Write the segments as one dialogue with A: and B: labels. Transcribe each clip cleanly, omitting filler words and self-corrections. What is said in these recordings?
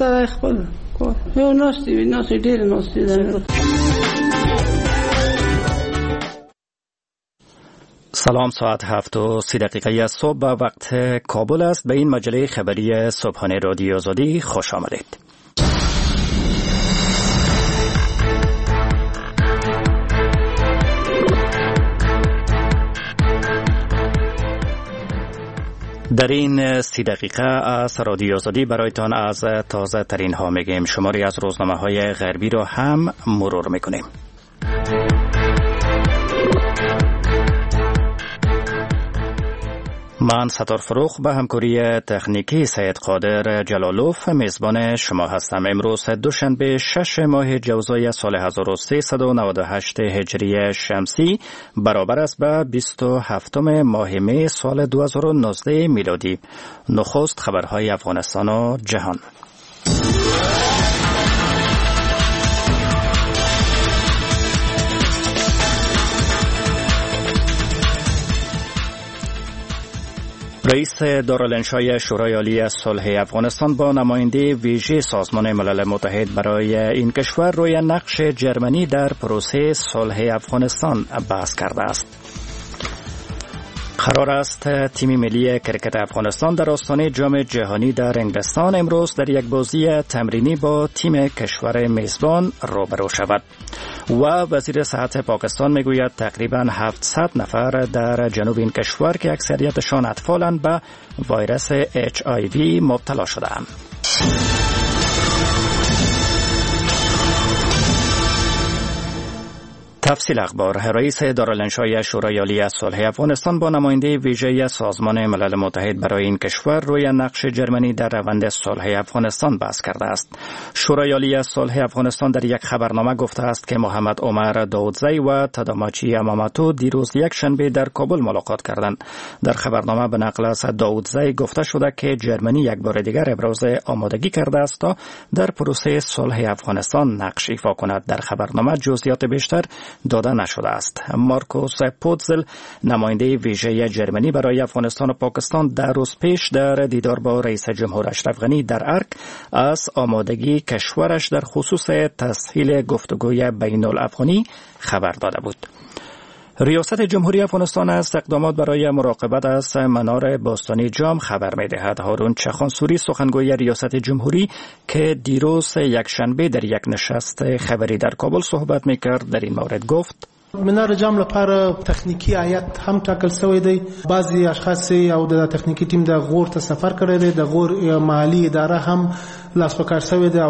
A: سره خپل کار یو ناستی ډیر ناستی ده.
B: سلام، ساعت 7:30 صبح به وقت کابل است. به این مجله خبری صبحانه رادیو آزادی خوش آمدید. در این 30 دقیقه از رادیو آزادی برایتان از تازه ترین ها میگیم. شماری از روزنامه های غربی رو هم مرور میکنیم. من ستار فروخ به همکاری تکنیکی سید قادر جلالوف میزبان شما هستم. امروز دوشنبه 6 ماه جوزای سال 1398 هجری شمسی برابر است به 27 ماه می سال 2019 میلادی. نخست خبرهای افغانستان و جهان. رئیس دارالانشای شورای عالی صلح افغانستان با نماینده ویژه سازمان ملل متحد برای این کشور روی نقش جرمنی در پروسه صلح افغانستان بحث کرده است. قرار است تیم ملی کرکت افغانستان در آستانه جام جهانی در انگلستان امروز در یک بازی تمرینی با تیم کشور میزبان روبرو شود. و وزیر صحت پاکستان میگوید تقریباً 700 نفر در جنوب این کشور که اکثریتشان اطفالند به ویروس HIV مبتلا شده‌اند. تفصیل اخبار. رئیس دارالانشای شورای عالی صلح افغانستان با نماینده ویژه سازمان ملل متحد برای این کشور روی نقش جرمنی در روند صلح افغانستان بحث کرده است. شورای عالی صلح افغانستان در یک خبرنامه گفته است که محمد عمر داودزی و تداماچی امامتو دیروز یک شنبه در کابل ملاقات کردند. در خبرنامه به نقل از داودزی گفته شده که جرمنی یک بار دیگر ابراز آمادگی کرده است تا در پروسه صلح افغانستان نقش ایفا کند. در خبرنامه جزئیات بیشتر داده نشده است. مارکوس پوتزل نماینده ویژه جرمنی برای افغانستان و پاکستان در روز پیش در دیدار با رئیس جمهور اشرف غنی در ارگ از آمادگی کشورش در خصوص تسهیل گفتگوی بین الافغانی خبر داده بود. ریاست جمهوری افغانستان از اقدامات برای مراقبت از منار باستانی جام خبر می‌دهد. هارون چخانسوری سخنگوی ریاست جمهوری که دیروز یک شنبه در یک نشست خبری در کابل صحبت می‌کرد در این مورد گفت:
C: منار جام لپاره تخنیکی هیئت هم ټاکل شوی دی. بعضی اشخاص او د تخنیکی ټیم د غور ته سفر کړی دی. د غور محلي اداره هم لاس په کار شوی دی.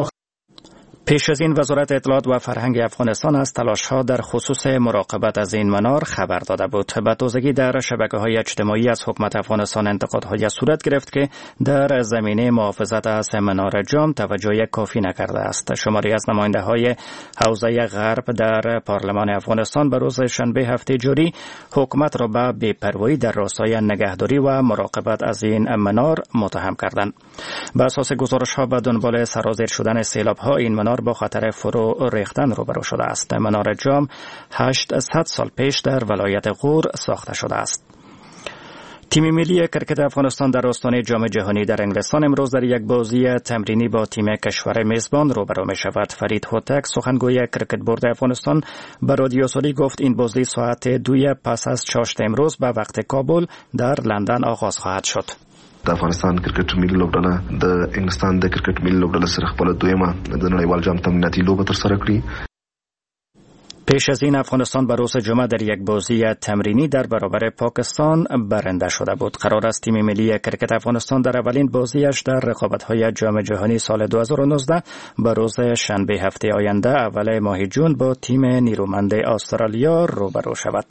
B: پیش از این وزارت اطلاعات و فرهنگ افغانستان از تلاش‌ها در خصوص مراقبت از این منار خبر داده بود. به تازگی در شبکه‌های اجتماعی از حکومت افغانستان انتقادهای صورت گرفت که در زمینه محافظت از منار جام توجه کافی نکرده است. شماری از نماینده‌های حوزه غرب در پارلمان افغانستان به روز شنبه هفته جاری حکومت را به بی‌پروایی در راستای نگهداری و مراقبت از این منار متهم کردند. بر اساس گزارش‌ها به دنبال سرازیر شدن سیلاب‌ها این منار با خطر فرو ریختن روبرو شده است. منار جام 800 سال پیش در ولایت غور ساخته شده است. تیم ملی کرکت افغانستان در آستانه جام جهانی در انگلستان امروز در یک بازی تمرینی با تیم کشور میزبان روبرو می شود. فرید هوتک سخنگوی کرکت بورد افغانستان به رادیو آزادی گفت این بازی ساعت 2 پس از چاشت امروز به وقت کابل در لندن آغاز خواهد شد.
D: د افغانستان کرکټ ملي لوبډله د انګلستان د کرکټ ملي لوبډله سره خپل دویمه د نړیوال جام تمریناتي لوبه ترسره کړې.
B: پیش از این افغانستان به روز جمعه در یک بازی تمرینی در برابر پاکستان برنده شده بود. قرار است تیم ملی کرکت افغانستان در اولین بازیش در رقابت‌های جام جهانی سال 2019 به روز شنبه هفته آینده اول ماه جون با تیم نیرومند استرالیا روبرو شود.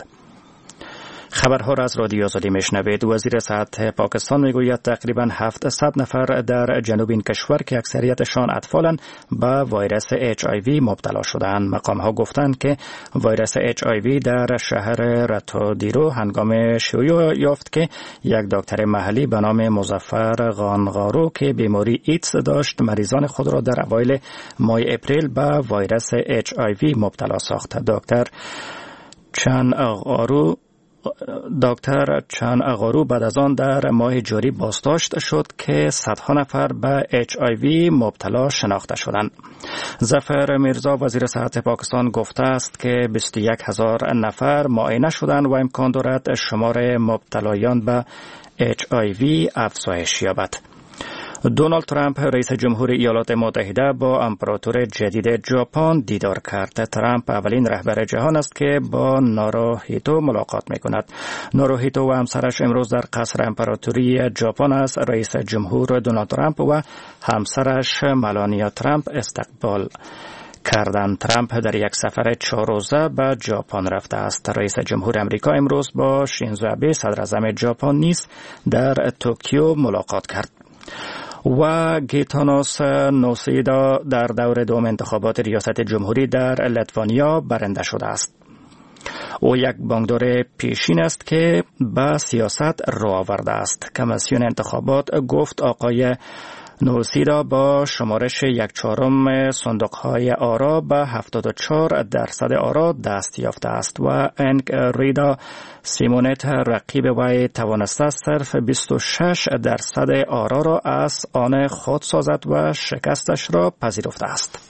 B: خبرها را از رادیو آزادی میشنوید. وزیر صحت پاکستان میگوید تقریبا 700 نفر در جنوب این کشور که اکثریتشان اطفالند به ویروس HIV مبتلا شدند. مقام‌ها گفتند که ویروس HIV در شهر رتودیرو هنگام شیوع یافت که یک دکتر محلی به نام مظفر غانغارو که بیماری ایدز داشت مریضان خود را در اوایل ماه اپریل به ویروس HIV مبتلا ساخت. دکتر چان آرو دکتر چان اغارو بعد از آن در ماه جاری بازداشت شد که صدها نفر به HIV مبتلا شناخته شدند. ظفر میرزا وزیر صحت پاکستان گفته است که 21,000 نفر معاینه شدند و امکان دارد شمار مبتلایان به HIV افزایش یابد. دونالد ترامپ رئیس جمهوری ایالات متحده با امپراتور جدید ژاپن دیدار کرد. ترامپ اولین رهبر جهان است که با ناروهیتو ملاقات می‌کند. ناروهیتو و همسرش امروز در قصر امپراتوری ژاپن از رئیس جمهور دونالد ترامپ و همسرش ملانیا ترامپ استقبال کردند. ترامپ در یک سفر 4 روزه به ژاپن رفته است. رئیس جمهور آمریکا امروز با شینزو آبه صدر اعظم ژاپن نیز در توکیو ملاقات کرد. و گیتانوس نوسیدا در دور دوم انتخابات ریاست جمهوری در لیتوانیا برنده شده است. او یک بانکدار پیشین است که به سیاست راه آورده است. کمیسیون انتخابات گفت آقای نوسیدا با شمارش 1/4 صندوق‌های آرا به 74% آرا دست یافته است و انگ ریدا سیمونت رقیب وی توانسته صرف 26% آرا را از آن خود سازد و شکستش را پذیرفته است.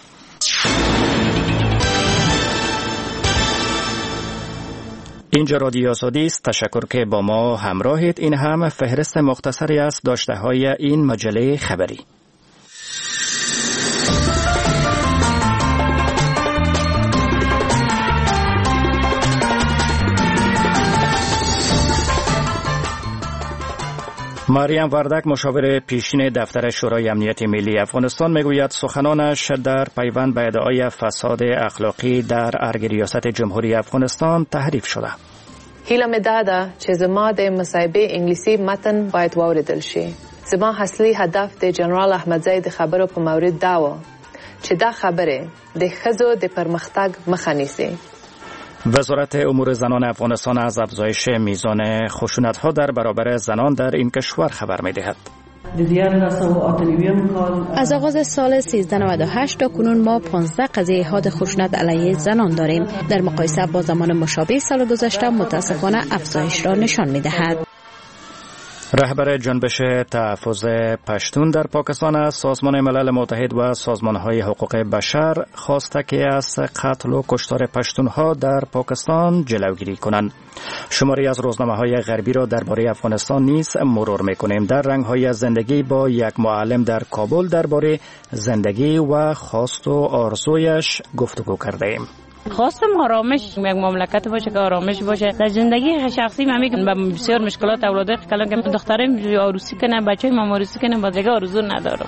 B: اینجا رادیو آزادی است. تشکر که با ما همراهید. این هم فهرست مختصری از داشته های این مجله خبری. مریم وردک مشاور پیشین دفتر شورای امنیت ملی افغانستان میگوید سخنانش در پیوند به ادعای فساد اخلاقی در ارگ ریاست جمهوری افغانستان تحریف شده.
E: هیله می داده چې زما د مصاحبه انګلیسي متن باید واوریدل شي. زما اصلي هدف د جنرال احمدزی د خبرو په مورد دا و چې دا خبره د ښځو د پرمختګ مخه نیسي.
B: وزارت امور زنان افغانستان از افزایش میزان خشونت‌ها در برابر زنان در این کشور خبر می‌دهد.
F: از آغاز سال 1398 تا کنون ما 15 قضیه حاد خشونت علیه زنان داریم. در مقایسه با زمان مشابه سال گذشته متاسفانه افزایش را نشان می‌دهد.
B: رهبر جنبش تحفظ پشتون در پاکستان از سازمان ملل متحد و سازمان‌های حقوق بشر خواسته که از قتل و کشتار پشتونها در پاکستان جلوگیری کنند. شماری از روزنامه‌های غربی را درباره افغانستان نیز مرور می‌کنیم. در رنگ‌های زندگی با یک معلم در کابل درباره زندگی و خواست و آرزویش گفتگو کردیم.
G: خواستم آرامش، یک مملکت باشه که آرامش باشه. در زندگی شخصی من میگم با بسیار مشکلات اولاد کلان که دخترم عروسی کنه، بچه‌م عروسی کنه، باز دیگه آرزو ندارم.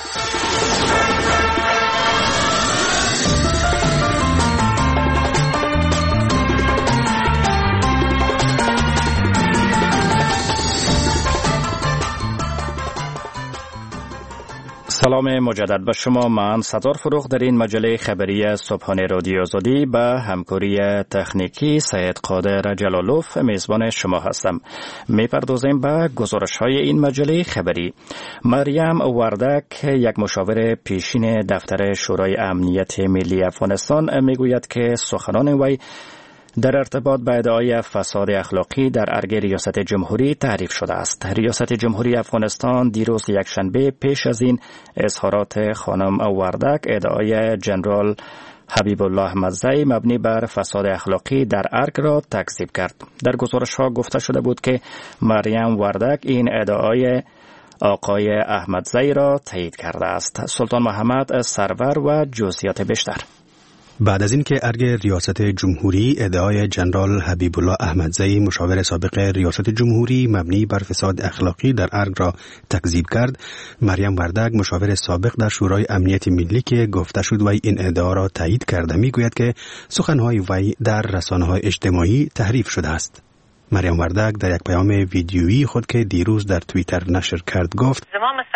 B: سلام مجدد به شما. من ستار فروغ در این مجله خبری صبحانه رادیو آزادی به همکاری تکنیکی سید قادر جلالوف میزبان شما هستم. میپردازیم به گزارش های این مجله خبری. مریم وردک یک مشاور پیشین دفتر شورای امنیت ملی افغانستان میگوید که سخنان وی در ارتباط به ادعای فساد اخلاقی در ارگ ریاست جمهوری تعریف شده است. ریاست جمهوری افغانستان دیروز یکشنبه پیش از این اظهارات خانم وردک ادعای جنرال حبیب الله احمدزی مبنی بر فساد اخلاقی در ارگ را تکذیب کرد. در گزارش ها گفته شده بود که مریم وردک این ادعای آقای احمدزی را تایید کرده است. سلطان محمد سرور و جزئیات بیشتر.
H: بعد از اینکه ارگ ریاست جمهوری ادعای جنرال حبیب الله احمدزی مشاور سابق ریاست جمهوری مبنی بر فساد اخلاقی در ارگ را تکذیب کرد، مریم وردک مشاور سابق در شورای امنیت ملی که گفته شد وی این ادعا را تایید کرده میگوید که سخنهای وی در رسانه‌های اجتماعی تحریف شده است. مریم وردک در یک پیام ویدیویی خود که دیروز در توییتر نشر کرد گفت: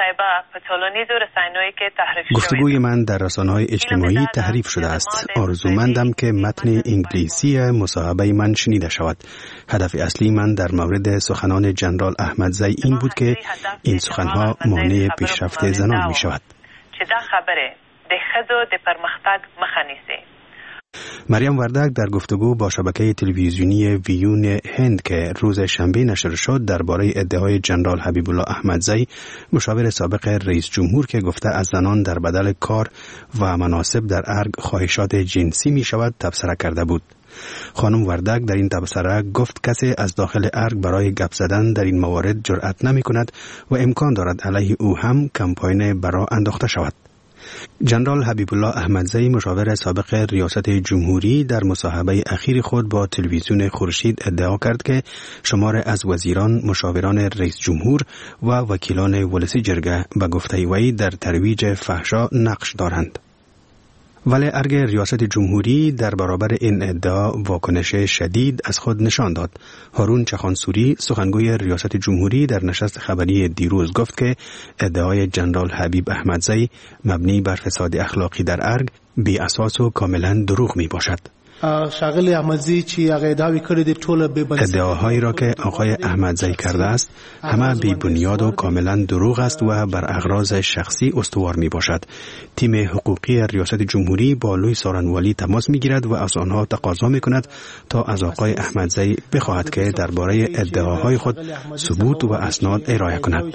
H: گفتگوی من در رسانه‌های اجتماعی تحریف شده است. آرزومندم که متن انگلیسی مصاحبه من شنیده شود. هدف اصلی من در مورد سخنان جنرال احمدزی این بود که این سخنها مانع پیشرفت زنان می شود. مریم وردک در گفتگو با شبکه تلویزیونی ویون هند که روز شنبه نشر شد درباره ادعای جنرال حبیب الله احمدزی مشاور سابق رئیس جمهور که گفته از زنان در بدل کار و مناصب در ارگ خواهشات جنسی می شود تبصره کرده بود. خانم وردک در این تبصره گفت کسی از داخل ارگ برای گپ زدن در این موارد جرأت نمی کند و امکان دارد علیه او هم کمپاین برا انداخته شود. جنرال حبیب الله احمدزی مشاور سابق ریاست جمهوری در مصاحبه اخیر خود با تلویزیون خورشید ادعا کرد که شمار از وزیران، مشاوران رئیس جمهور و وکیلان ولسی جرگه به گفته وی در ترویج فحشا نقش دارند. ولی ارگ ریاست جمهوری در برابر این ادعا واکنش شدید از خود نشان داد. هارون چخانسوری سخنگوی ریاست جمهوری در نشست خبری دیروز گفت که ادعای جنرال حبیب احمدزی مبنی بر فساد اخلاقی در ارگ بی اساس و کاملا دروغ می باشد.
C: شاغل احمدزی چی ادعاوی کرده ټول به بنسټ
H: ادعاهایی را که آقای احمدزی کرده است همه بی بنیاد و کاملا دروغ است و بر اغراض شخصی استوار می باشد. تیم حقوقی ریاست جمهوری با لوی سارنوالی تماس می گیرد و از آنها تقاضا می کند تا از آقای احمدزی بخواهد که درباره ادعاهای خود ثبوت و اسناد ارائه کند.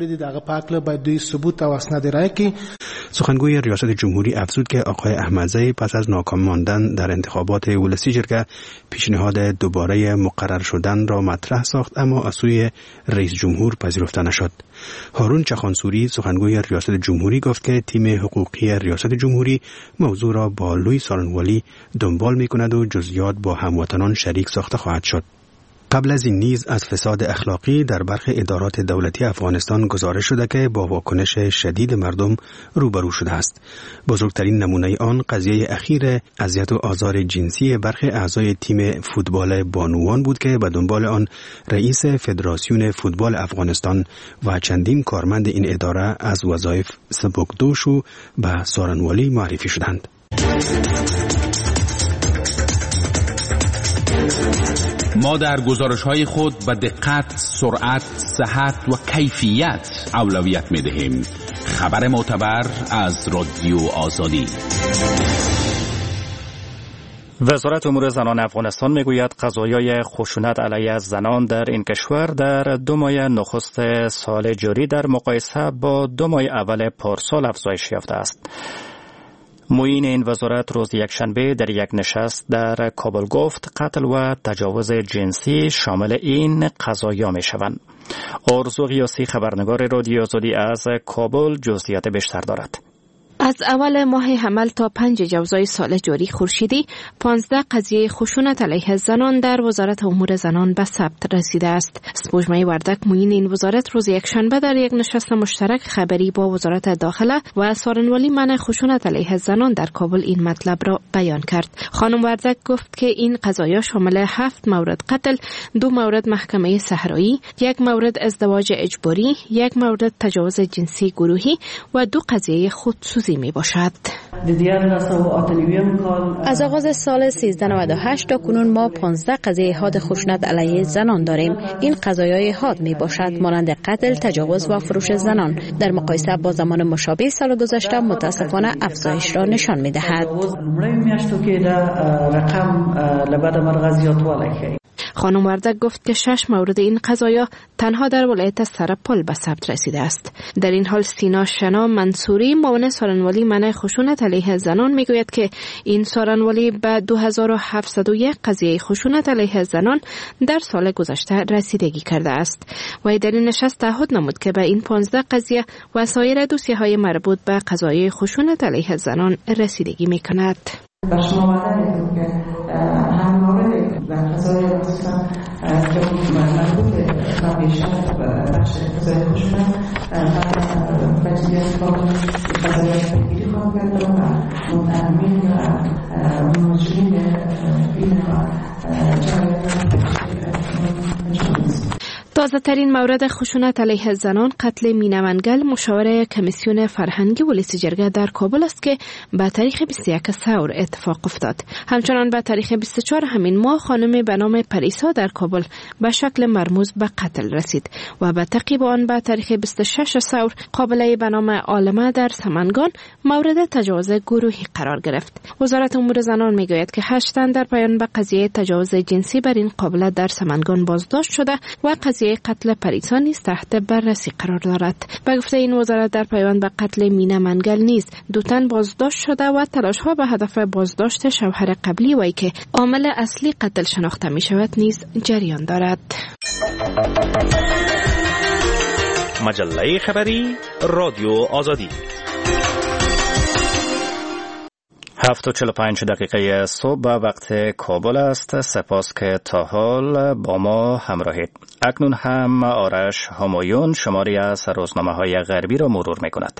H: سخنگوی ریاست جمهوری افزود که آقای احمدزی پس از ناکام ماندن در انتخابات ولسی جرگه پیشنهاد دوباره مقرر شدن را مطرح ساخت اما از سوی رئیس جمهور پذیرفته نشد. هارون چخانسوری سخنگوی ریاست جمهوری گفت که تیم حقوقی ریاست جمهوری موضوع را با لوی سارنوالی دنبال می کند و جزئیات با هموطنان شریک ساخته خواهد شد. قبل از این نیز از فساد اخلاقی در برخی ادارات دولتی افغانستان گزارش شده که با واکنش شدید مردم روبرو شده است. بزرگترین نمونه آن قضیه اخیر اذیت و آزار جنسی برخی اعضای تیم فوتبال بانوان بود که به دنبال آن رئیس فدراسیون فوتبال افغانستان و چندین کارمند این اداره از وظایف سبکدوش و به سارنوالی معرفی شدند.
I: ما در گزارش‌های خود به دقت، سرعت، صحت و کیفیت اولویت می‌دهیم. خبر معتبر از رادیو آزادی.
B: وزارت امور زنان افغانستان میگوید قضایای خشونت علیه زنان در این کشور در 2 ماه نخست سال جاری در مقایسه با 2 ماه اول پارسال افزایش یافته است. معین این وزارت روز یکشنبه در یک نشست در کابل گفت قتل و تجاوز جنسی شامل این قضایا می شوند. آرزو غیاسی خبرنگار رادیو آزادی از کابل جزئیات بیشتر دارد.
F: از اول ماه حمل تا 5 جوزای سال جاری خورشیدی 15 قضیه خشونت علیه زنان در وزارت امور زنان به ثبت رسیده است. سپوږمۍ وردک معین این وزارت روز یکشنبه در یک نشست مشترک خبری با وزارت داخله و سارنوالی منع خشونت علیه زنان در کابل این مطلب را بیان کرد. خانم وردک گفت که این قضایا شامل 7 مورد قتل، 2 مورد محکمه صحرایی، 1 مورد ازدواج اجباری، 1 مورد تجاوز جنسی گروهی و 2 قضیه خودسوزی می باشد. از آغاز سال 1398 تا کنون ما 15 قضیه حاد خشونت علیه زنان داریم. این قضایای حاد می باشد مانند قتل، تجاوز و فروش زنان. در مقایسه با زمان مشابه سال گذشته متاسفانه افزایش را نشان می دهد. خانم وردک گفت که 6 مورد این قضایا تنها در ولایت سرپل به ثبت رسیده است. در این حال سینا شنا منصوری معاون سارنوالی منع خشونت علیه زنان میگوید که این سارنوالی به 2701 قضیه خشونت علیه زنان در سال گذشته رسیدگی کرده است. و در این نشست تعهد نمود که به این 15 قضیه و سایر دوسیه‌های مربوط به قضایای خشونت علیه زنان رسیدگی میکند.
J: بر شما وعده که همواره در قضای خصوصا که مربوط به پیشرفت بخش قضای خشونت و وجدیت قانون قضای پیگیری خواهد کرد و متهمین و مجرمین این جنایت
F: تازه ترین مورد خشونت علیه زنان قتل مینا منگل مشاور کمیسیون فرهنگی ولایت جرگه در کابل است که به تاریخ 21 ثور اتفاق افتاد. همچنان به تاریخ 24 همین ماه خانم به نام پریسا در کابل به شکل مرموز به قتل رسید و به تعقیب آن به تاریخ 26 ثور قابله به نام عالمه در سمنگان مورد تجاوز گروهی قرار گرفت. وزارت امور زنان میگوید که 8 تن در پایان به قضیه تجاوز جنسی بر این قابله در سمنگان بازداشت شده و قضیه قتل پریسا نیز تحت بررسی قرار دارد. به گفته این وزارت در پایان به قتل مینا منگل نیز 2 تن بازداشت شده و تلاش‌ها به هدف بازداشت شوهر قبلی وی که عامل اصلی قتل شناخته می شود نیز جریان دارد.
K: مجله خبری رادیو آزادی
B: 7:45 دقیقه صبح به وقت کابل است. سپاس که تا حال با ما همراهید. اکنون هم آرش همایون شماری از روزنامه‌های غربی را مرور می‌کند.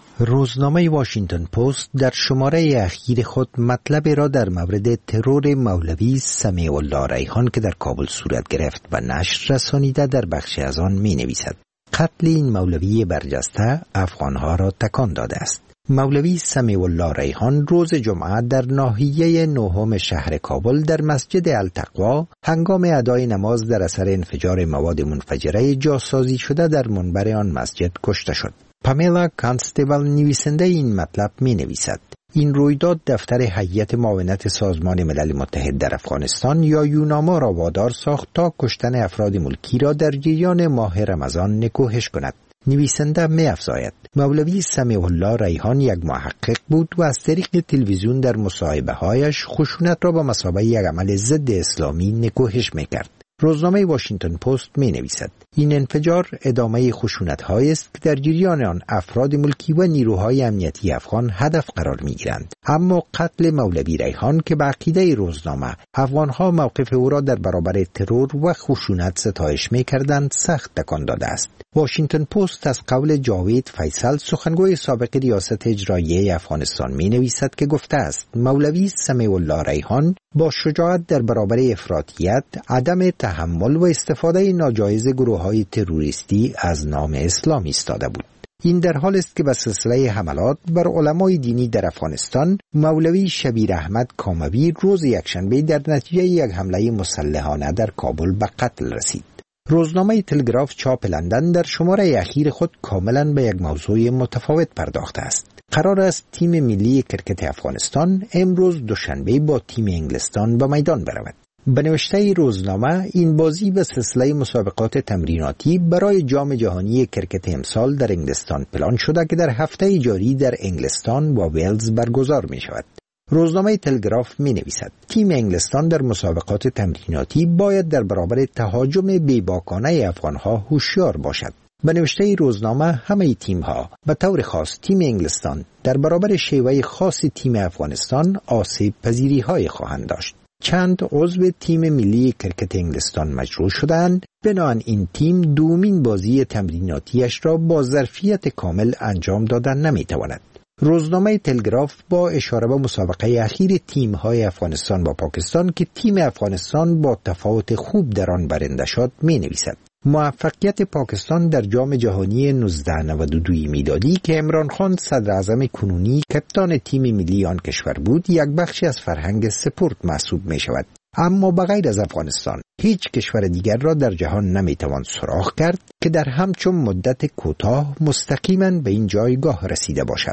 L: روزنامه واشنگتن پست در شماره اخیر خود مطلب را در مورد ترور مولوی سمیع الله ریحان که در کابل صورت گرفت و نشر رسانیده در بخشی از آن می‌نویسد. قتل این مولوی برجسته افغانها را تکان داده است. مولوی سمیع الله ریحان روز جمعه در ناحیه نهم شهر کابل در مسجد التقوا هنگام ادای نماز در اثر انفجار مواد منفجره جاسازی شده در منبر آن مسجد کشته شد. پامیلا کانستبل نویسنده این مطلب می نویسد. این رویداد دفتر هیئت معاونت سازمان ملل متحد در افغانستان یا یوناما را وادار ساخت تا کشتن افراد ملکی را در جریان ماه رمضان نکوهش کند. نویسنده می افزاید مولوی سمیع الله ریحان یک محقق بود و از طریق تلویزیون در مصاحبه هایش خشونت را به مثابه یک عمل ضد اسلامی نکوهش می کرد. روزنامه واشنگتن پست می نویسد این انفجار ادامه خشونت هایی است که در جریان آن افراد ملکی و نیروهای امنیتی افغان هدف قرار می گیرند. اما قتل مولوی ریحان که به عقیده روزنامه افغانها موقف او را در برابر ترور و خشونت ستایش می کردند سخت تکان داده است. واشنگتن پست از قول جاوید فیصل سخنگوی سابق ریاست اجراییه افغانستان می نویسد که گفته است مولوی سمیع الله ریحان با شجاعت در برابر افراطیت، عدم تحمل و استفاده ناجایز گروه‌های تروریستی از نام اسلام ایستاده بود. این در حال است که به سلسله حملات بر علمای دینی در افغانستان مولوی شبیر احمد کاموی روز یکشنبه در نتیجه یک حمله مسلحانه در کابل به قتل رسید. روزنامه تلگراف چاپ لندن در شماره اخیر خود کاملا به یک موضوع متفاوت پرداخته است. قرار است تیم ملی کرکت افغانستان امروز دوشنبه با تیم انگلستان به میدان برود. به نوشته روزنامه این بازی به سلسله مسابقات تمریناتی برای جام جهانی کرکت امسال در انگلستان پلان شده که در هفته جاری در انگلستان و ویلز برگزار می شود. روزنامه تلگراف می نویسد تیم انگلستان در مسابقات تمریناتی باید در برابر تهاجم بیباکانه افغانها هوشیار باشد. به نوشته روزنامه همه تیم‌ها به طور خاص تیم انگلستان در برابر شیوه خاص تیم افغانستان آسیب پذیری‌های خواهند داشت. چند عضو تیم ملی کرکت انگلستان مجروح شدند. بنابراین این تیم دومین بازی تمریناتیش را با ظرفیت کامل انجام دادن نمی‌تواند. روزنامه تلگراف با اشاره به مسابقه اخیر تیم‌های افغانستان با پاکستان که تیم افغانستان با تفاوت خوب در آن برنده شد می‌نویسد موفقیت پاکستان در جام جهانی 1992 میلادی که عمران خان صدر اعظم کنونی کپتان تیم ملی آن کشور بود یک بخشی از فرهنگ سپورت محسوب می شود. اما بغیر از افغانستان هیچ کشور دیگر را در جهان نمیتوان سراغ کرد که در همچون مدت کوتاه مستقیما به این جایگاه رسیده باشد.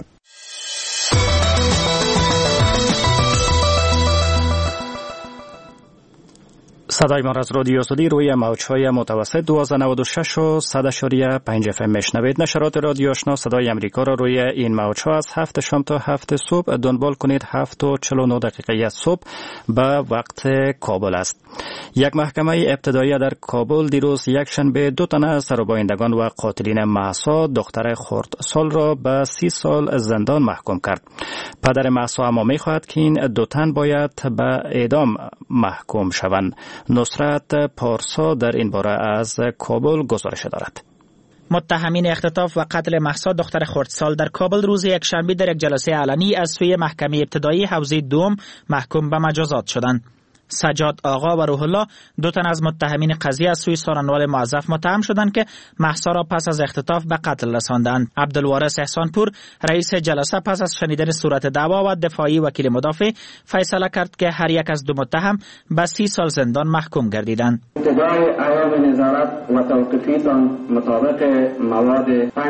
B: صدای ما از رادیو آزادی روی موج‌های متوسط 1296 و 100.5 FM میشنوید. نشرات رادیو آشنا صدای امریکا را روی این موج‌ها از 7 شام تا 7 صبح دنبال کنید. 7:49 دقیقه صبح به وقت کابل است. یک محکمه ابتدایی در کابل دیروز یکشنبه 2 تن از سربایندگان و قاتلین مهسا دختر خردسال را به 30 سال زندان محکوم کرد. پدر مهسا اما می‌خواهد که این 2 تن باید به اعدام محکوم شوند. نصرت پارسا در این باره از کابل گزارش دارد.
M: متهمین اختطاف و قتل مهسا دختر خردسال در کابل روز یکشنبه در یک جلسه علنی از سوی محکمه ابتدایی حوزه دوم محکوم به مجازات شدند. سجاد آقا و روح الله 2 تن از متهمین قضیه از سوی سارنوال معظف متهم شدند که مهسا را پس از اختطاف به قتل رساندند. عبدالوارث احسانپور رئیس جلسه پس از شنیدن صورت دعوا و دفاعی وکیل مدافع فیصله کرد که هر یک از 2 متهم به 30 سال زندان محکوم گردیدند.
N: ابتدای ایام نظارت و توقیفیتان مطابق مواد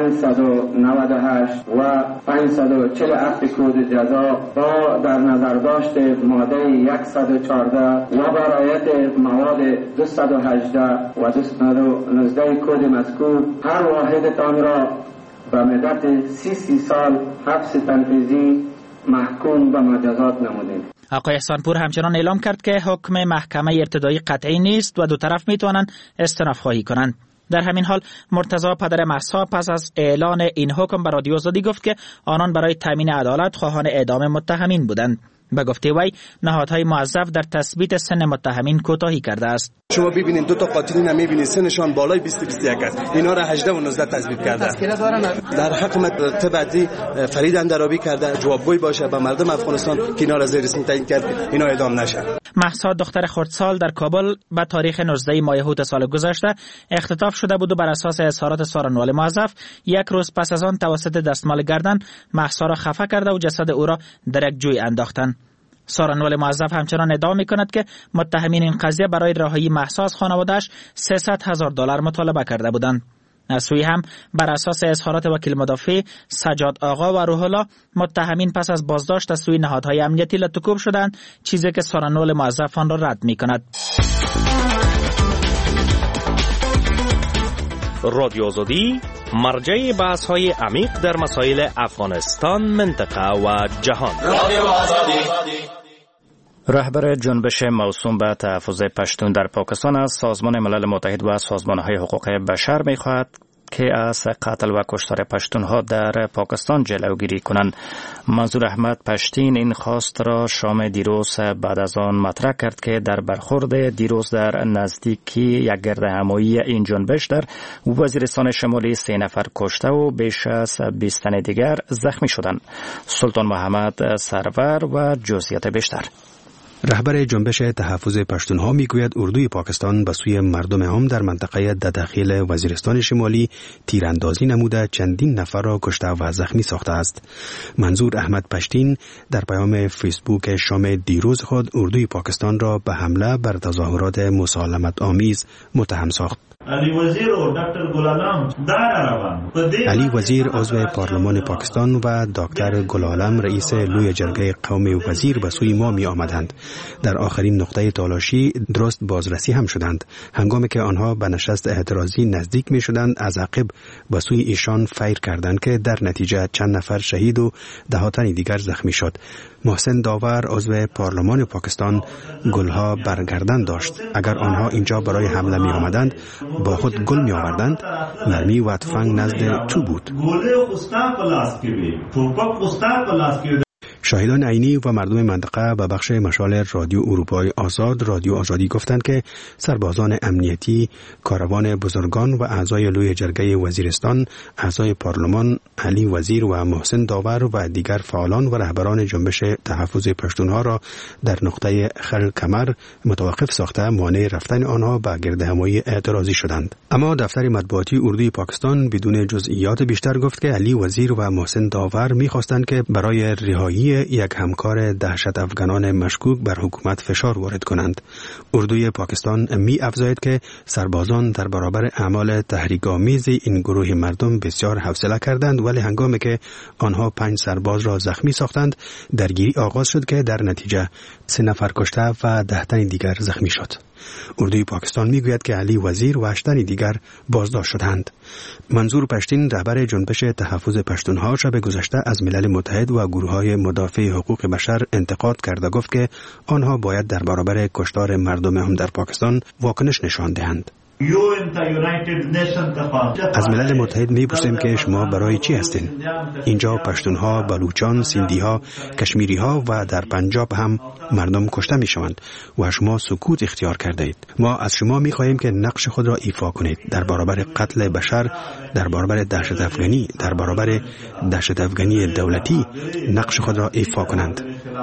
N: 598 و 547 کد جزا با در نظر داشت ماده 114 و برایت مواد 218 و 219 کد مذکور هر واحدتان را به مدت 30 سال حبس تنفیذی محکوم به مجازات نمودیم.
M: آقای احسانپور همچنان اعلام کرد که حکم محکمه ارتدایی قطعی نیست و 2 طرف می توانند استئناف خواهی کنند. در همین حال مرتضی پدر مهسا پس از اعلان این حکم به رادیو آزادی گفت که آنان برای تامین عدالت خواهان اعدام متهمین بودند. به گفته وی نهادهای موظف در تثبیت سن متهمین کوتاهی کرده است.
O: شما ببینید 2 تا قاتلین میبینید سنشان بالای 20-21 است. اینا را 18 و 19 تثبیت کرده. در حق متبعدی فرید اندرابی کرده جوابگوی باشه به مردم افغانستان که اینا را زیر اسم تعیین کرد اینا اعدام نشه.
M: مهسا دختر خردسال در کابل به تاریخ 19 ماه هوت سال گذشته اختطاف شده بود و بر اساس اظهارات سارنوال معظف 1 روز پس از آن توسط دستمال گردن مهسا را خفه کرده و جسد او را در یک جوی انداختند. سارنوال معظف همچنان ادعا می‌کند که متهمین این قضیه برای رهایی مهسا از خانواده‌اش $300,000 مطالبه کرده بودند. از سوی هم بر اساس اظهارات وکیل مدافع سجاد آقا و روح الله متهمین پس از بازداشت از سوی نهادهای امنیتی لطوکوب شدند، چیزی که سارنوال معظف آن را رد می‌کند.
K: رادیو آزادی مرجع بحث‌های عمیق در مسائل افغانستان، منطقه و جهان. رادیو آزادی.
B: رهبر جنبش موسوم به تحفظ پشتون در پاکستان از سازمان ملل متحد و سازمان‌های حقوق بشر می‌خواهد که از قتل و کشتار پشتونها در پاکستان جلوگیری کنند. منظور احمد پشتین این خواست را شام دیروز بعد از آن مطرح کرد که در برخورد دیروز در نزدیکی یک گردهمایی این جنبش در وزیرستان شمالی 3 نفر کشته و بیش از 20 تن دیگر زخمی شدند. سلطان محمد سرور و جزئیات بیشتر.
H: رهبر جنبش تحفظ پشتونها میگوید اردوی پاکستان به سوی مردم هم در منطقه ددخیل وزیرستان شمالی تیراندازی نموده چندین نفر را کشته و زخمی ساخته است. منظور احمد پشتین در پیام فیسبوک شام دیروز خود اردوی پاکستان را به حمله بر تظاهرات مسالمت آمیز متهم ساخت. علی وزیر عضو پارلمان پاکستان و دکتر گلالم رئیس لوی جرگه قومی وزیر به سوی ما می آمدند. در آخرین نقطه تالاشی درست بازرسی هم شدند. هنگامی که آنها به نشست اعتراضی نزدیک می شدند از عقب به سوی ایشان فیر کردند که در نتیجه چند نفر شهید و 10 تن دیگر زخمی شد. محسن داور عضو پارلمان پاکستان گلها برگردن داشت. اگر آنها اینجا برای حمله می آمدند با خود گل می آوردند، نرمی و تفنگ نزد تو بود. شاهدان عینی و مردم منطقه به بخش مشال رادیو اروپای آزاد رادیو آزادی گفتند که سربازان امنیتی، کاروان بزرگان و اعضای لوی جرگه وزیرستان، اعضای پارلمان، علی وزیر و محسن داور و دیگر فعالان و رهبران جنبش تحفظ پشتونها را در نقطه خل کمر متوقف ساخته مانع رفتن آنها به گردهمایی اعتراضی شدند. اما دفتر مطبوعاتی اردوی پاکستان بدون جزئیات بیشتر گفت که علی وزیر و محسن داور می‌خواستند که برای رهایی یک همکار دهشت افغانان مشکوک بر حکومت فشار وارد کنند. اردوی پاکستان می افزاید که سربازان در برابر اعمال تحریک‌آمیز این گروه مردم بسیار حوصله کردند، ولی هنگامی که آنها 5 سرباز را زخمی ساختند درگیری آغاز شد که در نتیجه 3 نفر کشته و 10 تن دیگر زخمی شد. اردوی پاکستان میگوید که علی وزیر و 8 تن دیگر بازداشت شدند. منظور پشتین رهبر جنبش تحفظ پشتونها شب گذشته از ملل متحد و گروه‌های مدافع حقوق بشر انتقاد کرده گفت که آنها باید در برابر کشتار مردم هم در پاکستان واکنش نشان دهند. از ملل متحد میپرسیم که شما برای چی هستین؟ اینجا پشتونها، بلوچان، سیندیها، کشمیریها و در پنجاب هم مردم کشته میشوند و شما سکوت اختیار کرده اید. ما از شما میخواهیم که نقش خود را ایفا کنید در برابر قتل بشر، در برابر دهشت افغانی، در برابر دهشت افغانی دولتی نقش خود را ایفا کنند.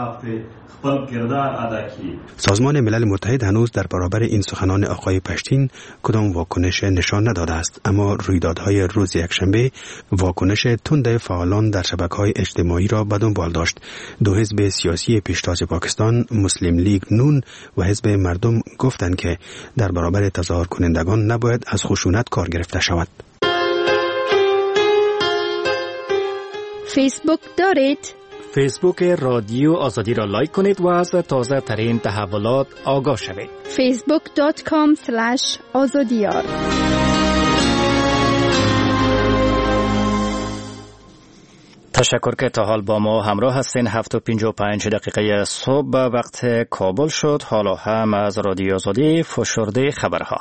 H: سازمان ملل متحد هنوز در برابر این سخنان آقای پشتین کدام واکنش نشان نداده است، اما رویدادهای روز یکشنبه واکنش تند فعالان در شبکه‌های اجتماعی را به دنبال داشت. دو حزب سیاسی پیشتاز پاکستان، مسلم لیگ نون و حزب مردم گفتند که در برابر تظاهر کنندگان نباید از خشونت کار گرفته شود.
P: فیسبوک دارید؟
B: فیسبوک رادیو آزادی را لایک کنید و از تازه ترین تحولات آگاه شوید.
P: facebook.com/azadiyar.
B: تشکر که تا حال با ما همراه هستین. 7:55 صبح به وقت کابل شد. حالا هم از رادیو آزادی فشرده خبرها.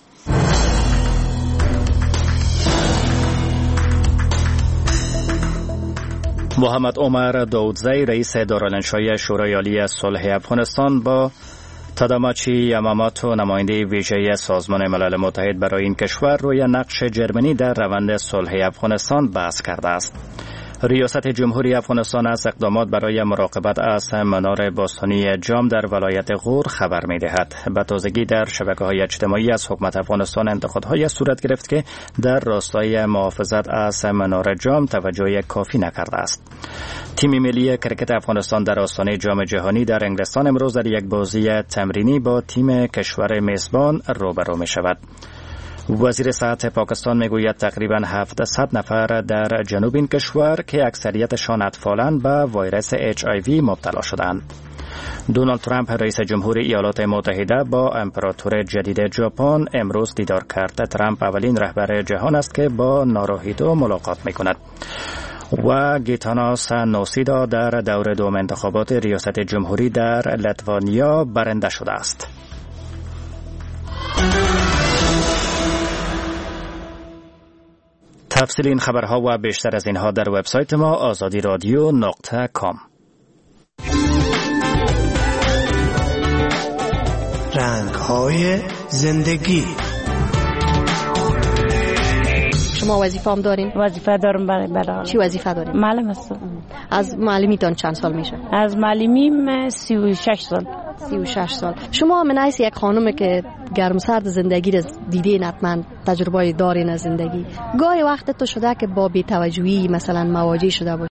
B: محمد عمر داودزی رئیس دارالانشای شورای عالی صلح افغانستان با تاداماچی یاماماتو نماینده ویژه سازمان ملل متحد برای این کشور روی نقش جرمنی در روند صلح افغانستان بحث کرده است. ریاست جمهوری افغانستان از اقدامات برای مراقبت از منار باستانی جام در ولایت غور خبر می‌دهد. به تازگی در شبکه‌های اجتماعی از حکومت افغانستان انتقادهای صورت گرفت که در راستای محافظت از منار جام توجه کافی نکرده است. تیم ملی کرکت افغانستان در آستانه جام جهانی در انگلستان امروز در یک بازی تمرینی با تیم کشور میزبان روبرو می‌شود. وزیر صحت پاکستان میگوید تقریباً 700 نفر در جنوب این کشور که اکثریتشان اطفالند به ویروس HIV مبتلا شدند. دونالد ترامپ رئیس جمهور ایالات متحده با امپراتور جدید ژاپن امروز دیدار کرد. ترامپ اولین رهبر جهان است که با ناروهیتو ملاقات میکند. و گیتاناس نوسیدا در دور دوم انتخابات ریاست جمهوری در لیتوانیا برنده شده است. تفصیل این خبرها و بیشتر از اینها در وبسایت ما azadiradio.com.
Q: رنگ‌های زندگی.
P: شما وظیفه هم دارین؟
G: وظیفه دارم. بله.
P: چی وظیفه دارین؟
G: معلم هستم.
P: از معلمیتان چند سال میشه؟
G: از معلمیم 36 سال.
P: 36 سال. شما من حیث یک خانم که گرمسرد زندگی را دیدین، حتما تجربه دارین از زندگی. گاهی وقت تو شده که با بی‌توجهی مثلا مواجه شده باشی؟